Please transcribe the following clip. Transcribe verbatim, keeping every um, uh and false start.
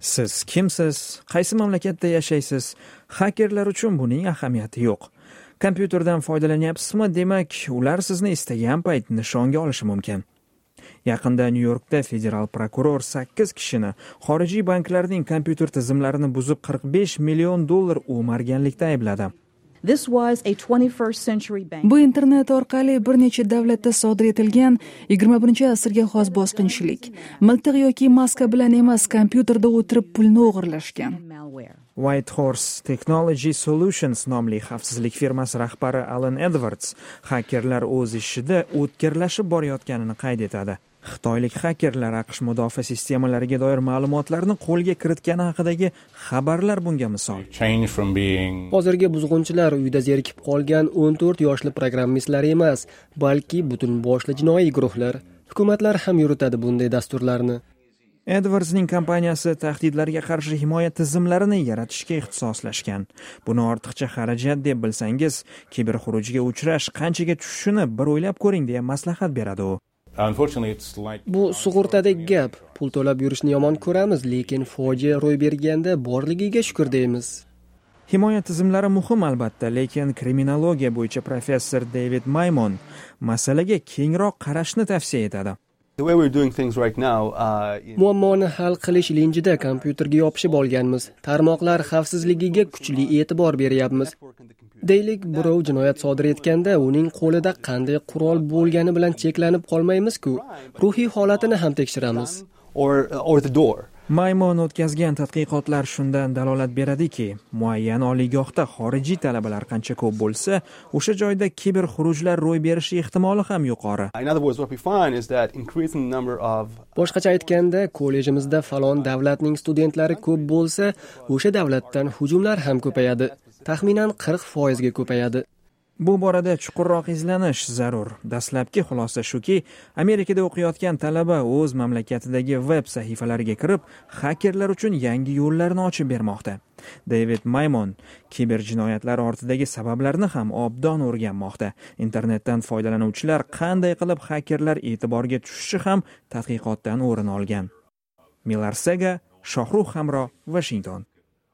Siz kimsiz? Qaysi mamlakatda yashaysiz? Hakerlar uchun buning ahamiyati yo'q. Kompyuterdan foydalanyapsizmi? Demak, ular sizni istagan payt nishonga olishi mumkin. Yaqinda Nyu-Yorkda federal prokuror sakkiz kishini xorijiy banklarning kompyuter tizimlarini buzib qirq besh million dollar o'marganlikda aybladi. Bu internet orqali bir necha davlatda sodir etilgan yigirma birinchi asrga xos bosqinchilik. Miltiq yoki maska bilan emas, kompyuterda o'tirib pulni o'g'irlashgan. White Horse Technology Solutions nomli xavfsizlik firmasi rahbari Alan Edwards hakerlar o'z ishida o'tkirlashib borayotganini qayd etadi. Xitoylik hakerlar AQSh mudofaa sistemalariga doir ma'lumotlarni qo'lga kiritgani haqidagi xabarlar bunga misol. Hozirgi buzg'unchilar uyda zerikib qolgan o'n to'rt yoshli programmistlar emas, balki butun boshli jinoiy guruhlar. Hukumatlar ham yuritadi bunday dasturlarni. Edwardsning kompaniyasi tahdidlarga qarshi himoya tizimlarini yaratishga ixtisoslashgan. Buni ortiqcha xarajat deb bilsangiz, kiberxurujga uchrash qanchaga tushishini bir o'ylab ko'ring deya maslahat beradi u. Bu sug'urtadek gap. Pul to'lab yurishni yomon ko'ramiz, lekin fojia ro'y berganda borligiga shukr deymiz. Himoya tizimlari muhim albatta, lekin kriminologiya bo'yicha professor David Maymon masalaga kengroq qarashni tavsiya etadi. Muammoni hal qilish ilinjida kompyuterga yopishib olganmiz. Tarmoqlar xavfsizligiga kuchli e'tibor beryapmiz. Deylik, birov jinoyat sodir etganda uning qo'lida qanday qurol bo'lgani bilan cheklanib qolmaymiz-ku, ruhiy holatini ham tekshiramiz. Maymon o'tkazgan tadqiqotlar shundan dalolat beradiki, muayyan oliygohda xorijiy talabalar qancha ko'p bo'lsa, o'sha joyda kiberxurujlar ro'y berishi ehtimoli ham yuqori. Boshqacha aytganda, kollejimizda falon davlatning studentlari ko'p bo'lsa, o'sha davlatdan hujumlar ham ko'payadi. Taxminan qirq foizga ko'payadi. Bu borada chuqurroq izlanish zarur. Dastlabki xulosa shuki, Amerikada o'qiyotgan talaba o'z mamlakatidagi veb sahifalariga kirib, hakerlar uchun yangi yo'llarni ochib bermoqda. David Maymon kiber jinoyatlar ortidagi sabablarni ham obdon o'rganmoqda. Internetdan foydalanuvchilar qanday qilib hakerlar e'tiboriga tushishi ham tadqiqotdan o'rin olgan. Milarsega, Shohrux Hamro, Washington.